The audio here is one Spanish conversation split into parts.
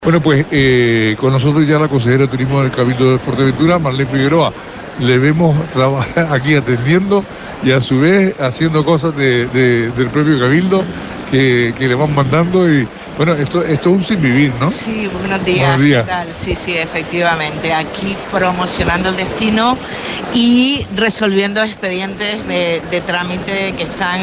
Bueno, pues con nosotros ya la consejera de Turismo del Cabildo de Fuerteventura, Marlene Figueroa. Le vemos trabajar aquí atendiendo y a su vez haciendo cosas del propio Cabildo que le van mandando. Y bueno, esto es un sinvivir, ¿no? Sí, buenos días. Buenos días. ¿Qué tal? Sí, efectivamente. Aquí promocionando el destino y resolviendo expedientes de trámite que están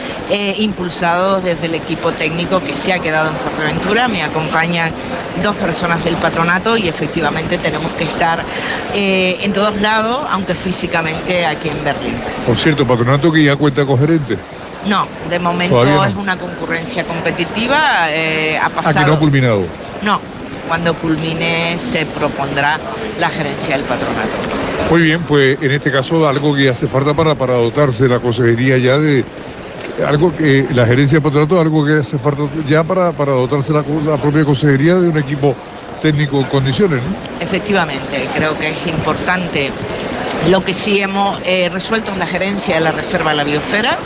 impulsados desde el equipo técnico que se ha quedado en Fuerteventura. Me acompañan 2 personas del patronato y efectivamente tenemos que estar en todos lados, aunque físicamente aquí en Berlín. Por cierto, patronato que ya cuenta con gerente. No, de momento no. Es una concurrencia competitiva. Ha pasado... ¿A que no ha culminado? No, cuando culmine se propondrá la gerencia del patronato. Muy bien, pues en este caso algo que hace falta para dotarse la consejería ya de... Algo que la gerencia del patronato, algo que hace falta ya para dotarse la propia consejería de un equipo técnico en condiciones, ¿no? Efectivamente, creo que es importante. Lo que sí hemos resuelto es la gerencia de la Reserva de la Biosfera,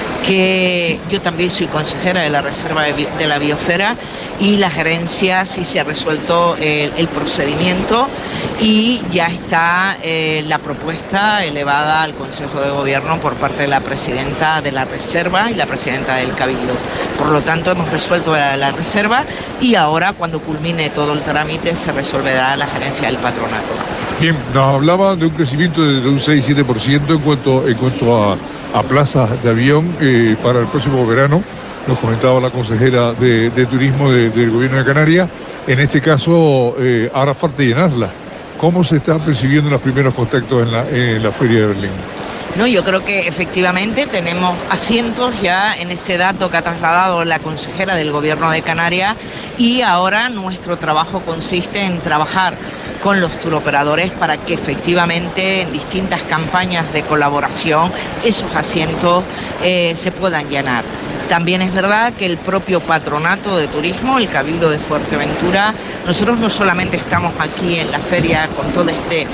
que yo también soy consejera de la Reserva de la Biosfera, y la gerencia sí se ha resuelto el procedimiento y ya está la propuesta elevada al Consejo de Gobierno por parte de la presidenta de la Reserva y la presidenta del Cabildo. Por lo tanto, hemos resuelto la Reserva y ahora, cuando culmine todo el trámite, se resolverá la gerencia del patronato. Bien, nos hablaba de un crecimiento de un 6-7% en cuanto a plazas de avión para el próximo verano. Nos comentaba la consejera de Turismo del Gobierno de Canarias. En este caso, ahora falta llenarla. ¿Cómo se están percibiendo los primeros contactos en la Feria de Berlín? No, yo creo que efectivamente tenemos asientos ya en ese dato que ha trasladado la consejera del Gobierno de Canarias, y ahora nuestro trabajo consiste en trabajar con los turoperadores para que efectivamente en distintas campañas de colaboración esos asientos se puedan llenar. También es verdad que el propio patronato de turismo, el Cabildo de Fuerteventura, nosotros no solamente estamos aquí en la feria con todo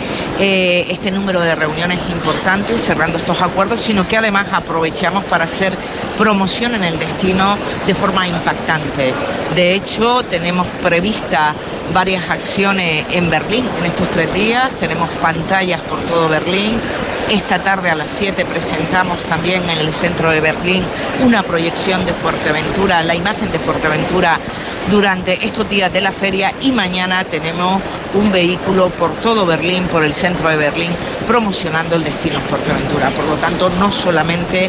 este número de reuniones importantes, cerrando estos acuerdos, sino que además aprovechamos para hacer promoción en el destino de forma impactante. De hecho, tenemos prevista varias acciones en Berlín en estos 3 días, tenemos pantallas por todo Berlín. Esta tarde a las 7 presentamos también en el centro de Berlín una proyección de Fuerteventura, la imagen de Fuerteventura durante estos días de la feria, y mañana tenemos un vehículo por todo Berlín, por el centro de Berlín, promocionando el destino Fuerteventura. Por lo tanto, no solamente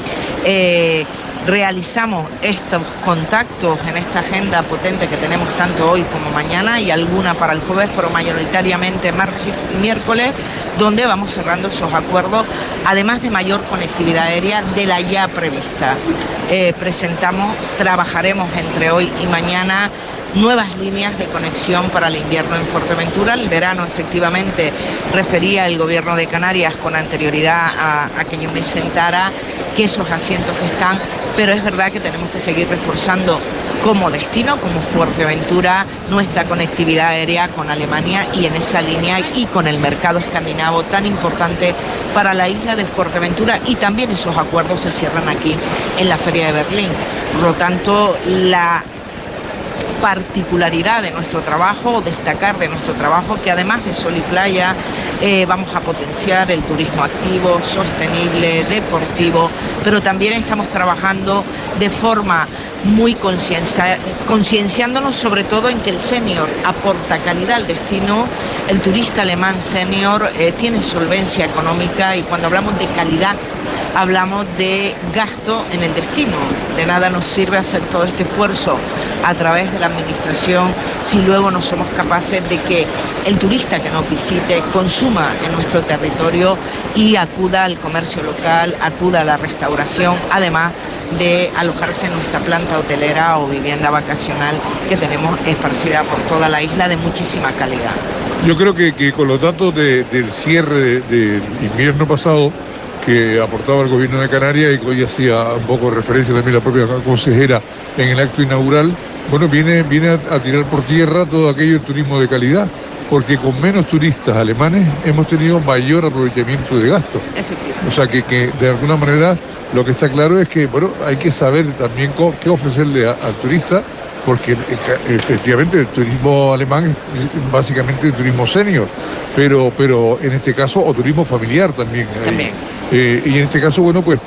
realizamos estos contactos en esta agenda potente que tenemos tanto hoy como mañana y alguna para el jueves, pero mayoritariamente martes y miércoles, donde vamos cerrando esos acuerdos, además de mayor conectividad aérea de la ya prevista. Trabajaremos entre hoy y mañana nuevas líneas de conexión para el invierno en Fuerteventura. El verano, efectivamente, refería el Gobierno de Canarias con anterioridad a que yo me sentara que esos asientos están, pero es verdad que tenemos que seguir reforzando como destino, como Fuerteventura, nuestra conectividad aérea con Alemania, y en esa línea y con el mercado escandinavo tan importante para la isla de Fuerteventura, y también esos acuerdos se cierran aquí en la Feria de Berlín. Por lo tanto, la particularidad de nuestro trabajo, destacar de nuestro trabajo, que además de sol y playa, vamos a potenciar el turismo activo, sostenible, deportivo, pero también estamos trabajando de forma muy concienciándonos sobre todo en que el senior aporta calidad al destino. El turista alemán senior tiene solvencia económica, y cuando hablamos de calidad hablamos de gasto en el destino. De nada nos sirve hacer todo este esfuerzo a través de la administración si luego no somos capaces de que el turista que nos visite consuma en nuestro territorio y acuda al comercio local, acuda a la restauración, además de alojarse en nuestra planta hotelera o vivienda vacacional que tenemos esparcida por toda la isla, de muchísima calidad. Yo creo que con los datos del cierre del invierno pasado que aportaba el Gobierno de Canarias, y que hoy hacía un poco de referencia también la propia consejera en el acto inaugural, bueno, viene a tirar por tierra todo aquello de turismo de calidad, porque con menos turistas alemanes hemos tenido mayor aprovechamiento de gasto. Efectivamente. O sea que de alguna manera lo que está claro es que, bueno, hay que saber también qué ofrecerle al turista porque efectivamente el turismo alemán es básicamente el turismo senior, pero en este caso, o turismo familiar también. Y en este caso, bueno, pues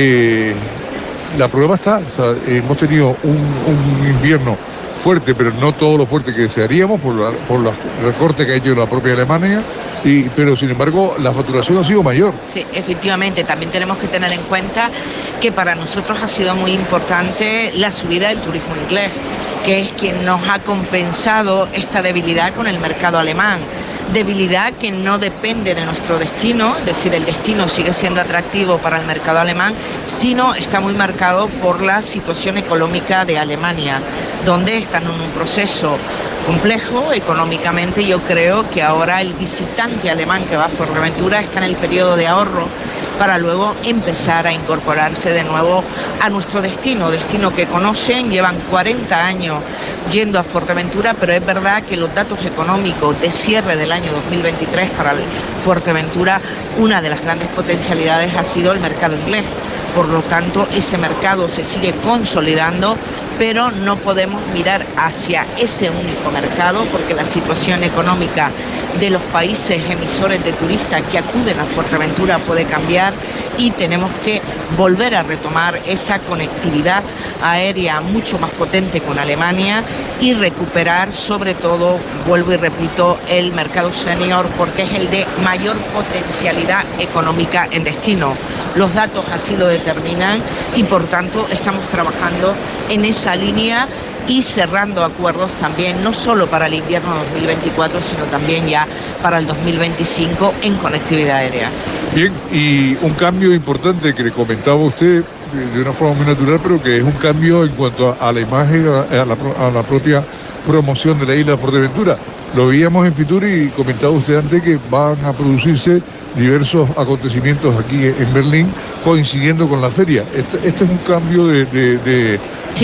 la prueba está, o sea, hemos tenido un invierno fuerte, pero no todo lo fuerte que desearíamos por los recortes que ha hecho la propia Alemania, pero sin embargo la facturación ha sido mayor. Sí, efectivamente, también tenemos que tener en cuenta que para nosotros ha sido muy importante la subida del turismo inglés, que es quien nos ha compensado esta debilidad con el mercado alemán. Debilidad que no depende de nuestro destino, es decir, el destino sigue siendo atractivo para el mercado alemán, sino está muy marcado por la situación económica de Alemania, donde están en un proceso complejo económicamente. Yo creo que ahora el visitante alemán que va a Fuerteventura está en el periodo de ahorro para luego empezar a incorporarse de nuevo a nuestro destino que conocen, llevan 40 años yendo a Fuerteventura, pero es verdad que los datos económicos de cierre del año 2023 para Fuerteventura, una de las grandes potencialidades ha sido el mercado inglés. Por lo tanto, ese mercado se sigue consolidando, pero no podemos mirar hacia ese único mercado porque la situación económica de los países emisores de turistas que acuden a Fuerteventura puede cambiar y tenemos que volver a retomar esa conectividad aérea mucho más potente con Alemania y recuperar, sobre todo, vuelvo y repito, el mercado senior porque es el de mayor potencialidad económica en destino. Los datos así lo determinan y por tanto estamos trabajando en esa línea y cerrando acuerdos también, no solo para el invierno 2024, sino también ya para el 2025 en conectividad aérea. Bien, y un cambio importante que le comentaba usted de una forma muy natural, pero que es un cambio en cuanto a la imagen, a la propia promoción de la isla de Fuerteventura. Lo veíamos en Fitur y comentaba usted antes que van a producirse diversos acontecimientos aquí en Berlín coincidiendo con la feria. Este es un cambio de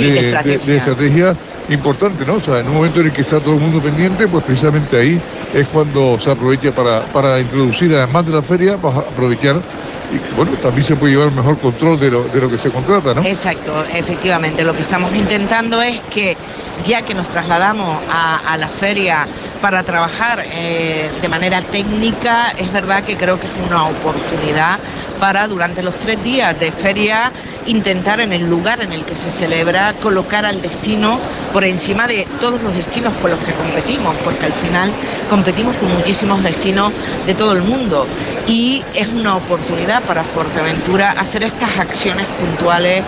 estrategia importante, ¿no? O sea, en un momento en el que está todo el mundo pendiente, pues precisamente ahí es cuando se aprovecha para introducir, además de la feria, vas a aprovechar y bueno, también se puede llevar un mejor control de lo que se contrata, ¿no? Exacto, efectivamente. Lo que estamos intentando es que, ya que nos trasladamos a la feria para trabajar de manera técnica, es verdad que creo que es una oportunidad para durante los 3 días de feria intentar en el lugar en el que se celebra colocar al destino por encima de todos los destinos con los que competimos, porque al final competimos con muchísimos destinos de todo el mundo y es una oportunidad para Fuerteventura hacer estas acciones puntuales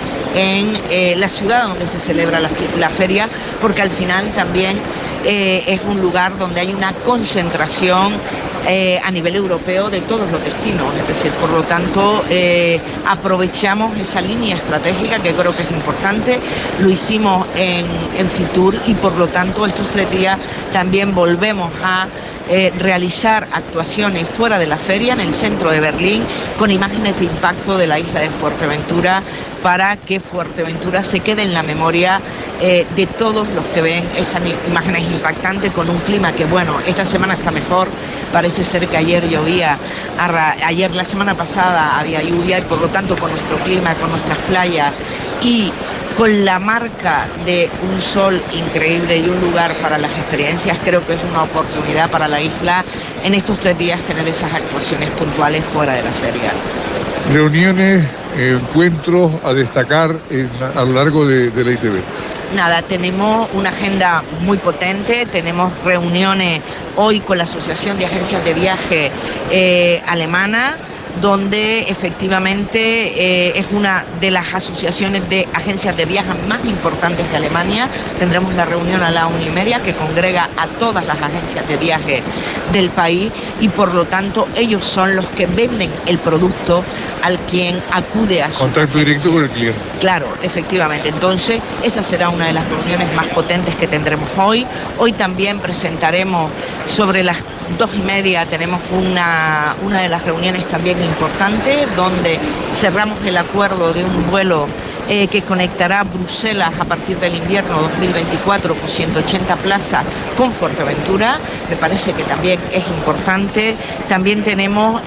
en la ciudad donde se celebra la feria, porque al final también es un lugar donde hay una concentración a nivel europeo de todos los destinos, es decir, por lo tanto aprovechamos esa línea estratégica que creo que es importante, lo hicimos en Fitur y por lo tanto estos 3 días también volvemos a realizar actuaciones fuera de la feria en el centro de Berlín con imágenes de impacto de la isla de Fuerteventura para que Fuerteventura se quede en la memoria de todos los que ven esas imágenes impactantes con un clima que, bueno, esta semana está mejor, parece ser que ayer llovía, ayer la semana pasada había lluvia y por lo tanto con nuestro clima, con nuestras playas y con la marca de un sol increíble y un lugar para las experiencias, creo que es una oportunidad para la isla en estos 3 días tener esas actuaciones puntuales fuera de la feria. Reuniones, encuentros a destacar a lo largo de la ITB. Nada, tenemos una agenda muy potente, tenemos reuniones hoy con la Asociación de Agencias de Viaje alemana, donde efectivamente es una de las asociaciones de agencias de viajes más importantes de Alemania. Tendremos la reunión a la 1:30 que congrega a todas las agencias de viaje del país y por lo tanto ellos son los que venden el producto al quien acude a su contacto directo con el cliente. Claro, efectivamente. Entonces, esa será una de las reuniones más potentes que tendremos hoy. Hoy también presentaremos sobre las 2:30, tenemos una de las reuniones también importante, donde cerramos el acuerdo de un vuelo que conectará Bruselas a partir del invierno 2024 con 180 plazas con Fuerteventura. Me parece que también es importante. También tenemos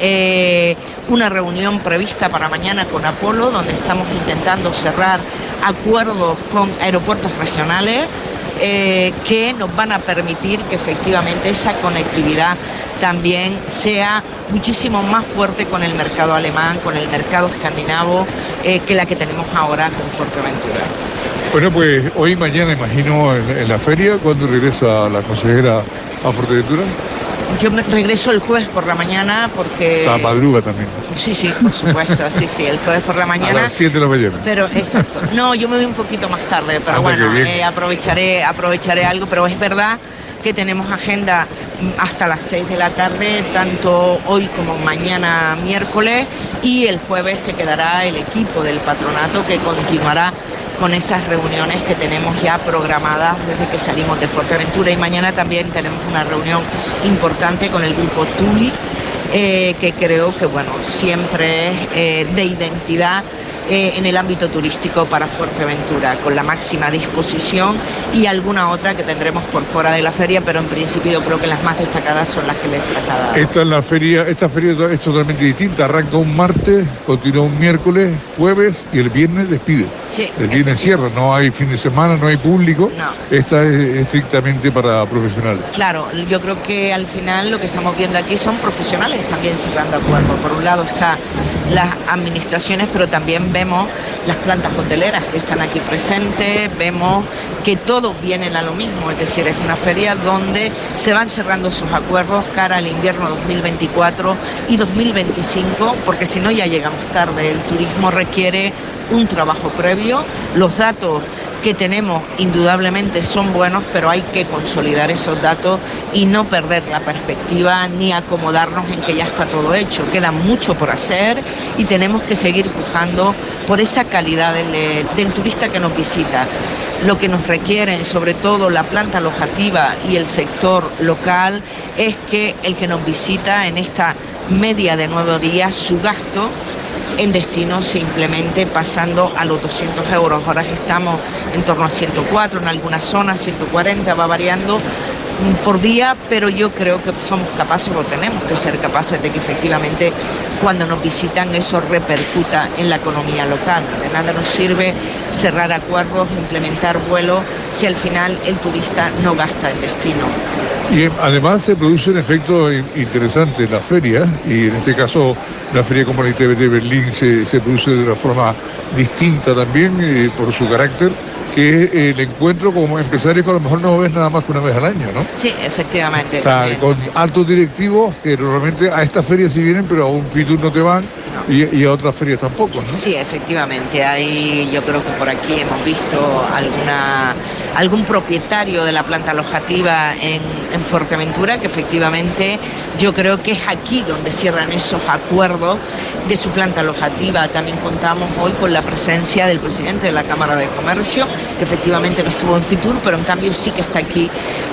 una reunión prevista para mañana con Apolo, donde estamos intentando cerrar acuerdos con aeropuertos regionales que nos van a permitir que efectivamente esa conectividad también sea muchísimo más fuerte con el mercado alemán, con el mercado escandinavo, que la que tenemos ahora con Fuerteventura. Bueno, pues hoy y mañana, imagino, en la feria, ¿cuándo regresa la consejera a Fuerteventura? Yo regreso el jueves por la mañana porque... La madruga también. Sí, por supuesto, sí, el jueves por la mañana. A las 7 de la mañana. Pero, exacto. No, yo me voy un poquito más tarde, pero bueno, aprovecharé algo, pero es verdad que tenemos agenda hasta las 6 de la tarde, tanto hoy como mañana miércoles, y el jueves se quedará el equipo del patronato que continuará con esas reuniones que tenemos ya programadas desde que salimos de Fuerteventura, y mañana también tenemos una reunión importante con el grupo Tuli, que creo que bueno, siempre es de identidad en el ámbito turístico para Fuerteventura, con la máxima disposición, y alguna otra que tendremos por fuera de la feria, pero en principio yo creo que las más destacadas son las que les he trasladado. Esta feria es totalmente distinta, arranca un martes, continúa un miércoles, jueves, y el viernes despide. Sí, el viernes cierra, no hay fin de semana, no hay público. No. Esta es estrictamente para profesionales. Claro, yo creo que al final lo que estamos viendo aquí son profesionales también cerrando acuerdos. Por un lado está las administraciones, pero también vemos las plantas hoteleras que están aquí presentes, vemos que todos vienen a lo mismo, es decir, es una feria donde se van cerrando sus acuerdos cara al invierno 2024 y 2025, porque si no ya llegamos tarde. El turismo requiere un trabajo previo, los datos que tenemos indudablemente son buenos, pero hay que consolidar esos datos y no perder la perspectiva ni acomodarnos en que ya está todo hecho. Queda mucho por hacer y tenemos que seguir pujando por esa calidad del turista que nos visita. Lo que nos requieren, sobre todo la planta alojativa y el sector local, es que el que nos visita en esta media de 9 días, su gasto en destino simplemente pasando a los 200 euros. Ahora estamos en torno a 104, en algunas zonas 140, va variando por día, pero yo creo que somos capaces, o tenemos que ser capaces de que efectivamente cuando nos visitan eso repercuta en la economía local. De nada nos sirve cerrar acuerdos, implementar vuelos, si al final el turista no gasta en destino. Y además se produce un efecto interesante en la feria, y en este caso la Feria Comunitaria de Berlín se produce de una forma distinta también por su carácter, que es el encuentro como empresarios que a lo mejor no ves nada más que una vez al año, ¿no? Sí, efectivamente. O sea, con altos directivos que normalmente a esta feria sí vienen, pero a un Fitur no te van, no. Y a otras ferias tampoco, ¿no? Sí, efectivamente. Hay, yo creo que por aquí hemos visto algún propietario de la planta alojativa en Fuerteventura, que efectivamente yo creo que es aquí donde cierran esos acuerdos de su planta alojativa. También contamos hoy con la presencia del presidente de la Cámara de Comercio, que efectivamente no estuvo en Fitur, pero en cambio sí que está aquí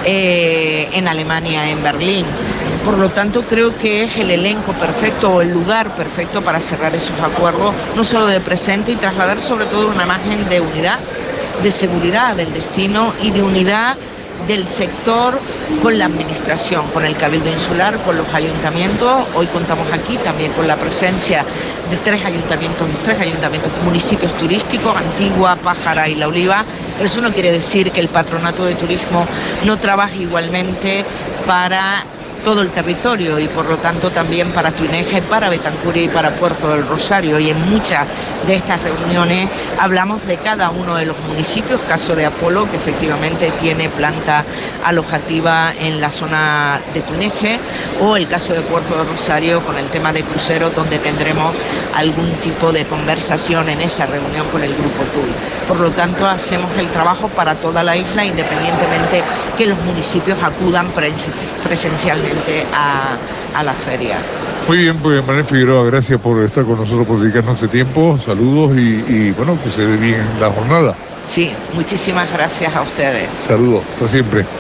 en Alemania, en Berlín. Por lo tanto, creo que es el elenco perfecto o el lugar perfecto para cerrar esos acuerdos, no solo de presente, y trasladar sobre todo una imagen de unidad, de seguridad del destino y de unidad del sector con la administración, con el Cabildo Insular, con los ayuntamientos. Hoy contamos aquí también con la presencia de tres ayuntamientos, municipios turísticos, Antigua, Pájara y La Oliva. Pero eso no quiere decir que el Patronato de Turismo no trabaje igualmente para todo el territorio, y por lo tanto también para Tuineje, para Betancur y para Puerto del Rosario. Y en muchas de estas reuniones hablamos de cada uno de los municipios, caso de Apolo, que efectivamente tiene planta alojativa en la zona de Tuineje, o el caso de Puerto del Rosario con el tema de cruceros, donde tendremos algún tipo de conversación en esa reunión con el grupo TUI. Por lo tanto, hacemos el trabajo para toda la isla, independientemente que los municipios acudan presencialmente a la feria. Muy bien, pues Manuel Figueroa, gracias por estar con nosotros, por dedicarnos este tiempo. Saludos y bueno, que se dé bien la jornada. Sí, muchísimas gracias a ustedes. Saludos, hasta siempre.